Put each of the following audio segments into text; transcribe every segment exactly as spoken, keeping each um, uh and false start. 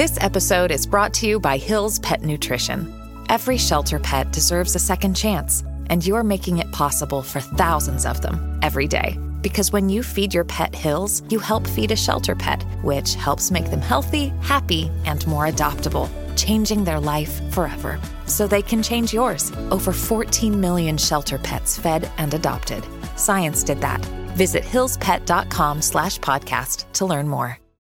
This episode is brought to you by Hill's Pet Nutrition. Every shelter pet deserves a second chance, and you're making it possible for thousands of them every day. Because when you feed your pet Hill's, you help feed a shelter pet, which helps make them healthy, happy, and more adoptable, changing their life forever. So they can change yours. Over fourteen million shelter pets fed and adopted. Science did that. Visit hillspet.com slash podcast to learn more.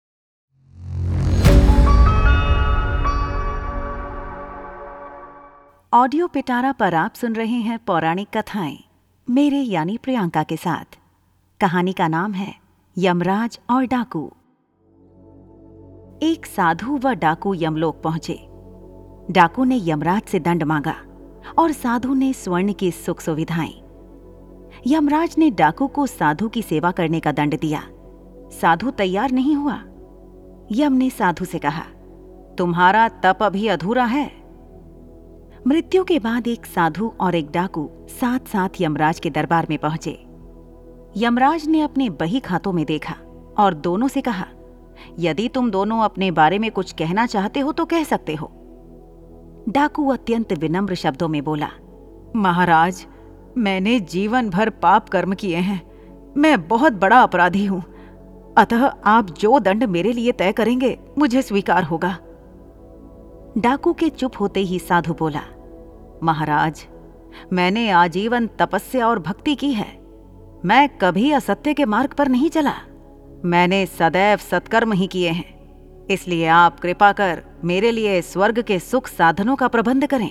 Audio Pitara पर आप सुन रहे हैं पौराणिक कथाएं मेरे यानी प्रियंका के साथ। कहानी का नाम है यमराज और डाकू। एक साधु व डाकू यमलोक पहुंचे। डाकू ने यमराज से दंड मांगा और साधु ने स्वर्ण की सुख सुविधाएं। यमराज ने डाकू को साधु की सेवा करने का दंड दिया। साधु तैयार नहीं हुआ। यम ने साधु से कहा, तुम्हारा तप अभी अधूरा है। मृत्यु के बाद एक साधु और एक डाकू साथ साथ यमराज के दरबार में पहुंचे। यमराज ने अपने बही खातों में देखा और दोनों से कहा, यदि तुम दोनों अपने बारे में कुछ कहना चाहते हो तो कह सकते हो। डाकू अत्यंत विनम्र शब्दों में बोला, महाराज, मैंने जीवन भर पाप कर्म किए हैं। मैं बहुत बड़ा अपराधी हूं, अतः आप जो दंड मेरे लिए तय करेंगे मुझे स्वीकार होगा। डाकू के चुप होते ही साधु बोला, महाराज, मैंने आजीवन तपस्या और भक्ति की है। मैं कभी असत्य के मार्ग पर नहीं चला। मैंने सदैव सत्कर्म ही किए हैं। इसलिए आप कृपा कर मेरे लिए स्वर्ग के सुख साधनों का प्रबंध करें।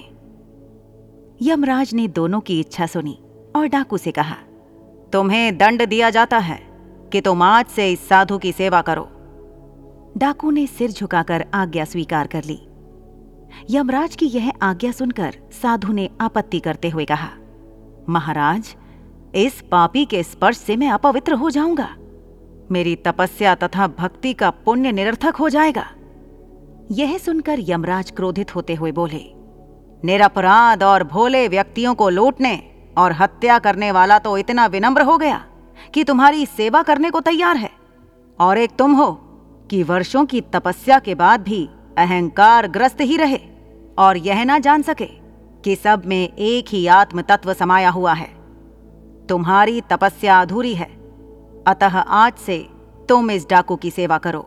यमराज ने दोनों की इच्छा सुनी और डाकू से कहा, तुम्हें दंड दिया जाता है कि तुम आज से इस साधु की सेवा करो। डाकू ने सिर झुकाकर आज्ञा स्वीकार कर ली। यमराज की यह आज्ञा सुनकर साधु ने आपत्ति करते हुए कहा, महाराज, इस पापी के स्पर्श से मैं अपवित्र हो जाऊंगा। मेरी तपस्या तथा भक्ति का पुण्य निरर्थक हो जाएगा। यह सुनकर यमराज क्रोधित होते हुए बोले, निरपराध और भोले व्यक्तियों को लूटने और हत्या करने वाला तो इतना विनम्र हो गया कि तुम्हारी सेवा करने को तैयार है, और एक तुम हो कि वर्षों की तपस्या के बाद भी अहंकार ग्रस्त ही रहे और यह ना जान सके कि सब में एक ही आत्म तत्व समाया हुआ है। तुम्हारी तपस्या अधूरी है, अतः आज से तुम इस डाकू की सेवा करो।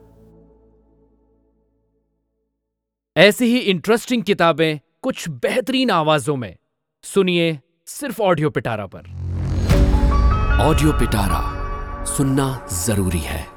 ऐसी ही इंटरेस्टिंग किताबें कुछ बेहतरीन आवाजों में सुनिए सिर्फ ऑडियो पिटारा पर। ऑडियो पिटारा सुनना जरूरी है।